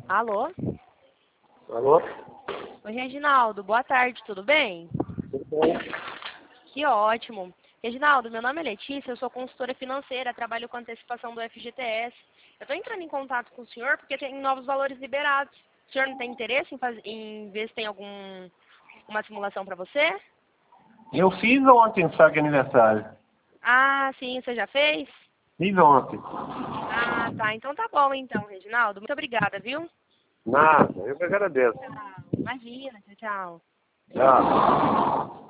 Alô? Alô? Oi, Reginaldo. Boa tarde, tudo bem? Tudo bom? Que ótimo. Reginaldo, meu nome é Letícia, eu sou consultora financeira, trabalho com antecipação do FGTS. Eu estou entrando em contato com o senhor porque tem novos valores liberados. O senhor não tem interesse em ver se tem uma simulação para você? Eu fiz ontem saque de aniversário. Ah, sim, você já fez? Fiz ontem. Ah, tá. Então tá bom, então, Reginaldo. Muito obrigada, viu? Nada, eu que agradeço. Tchau. Imagina, tchau, tchau. Tchau.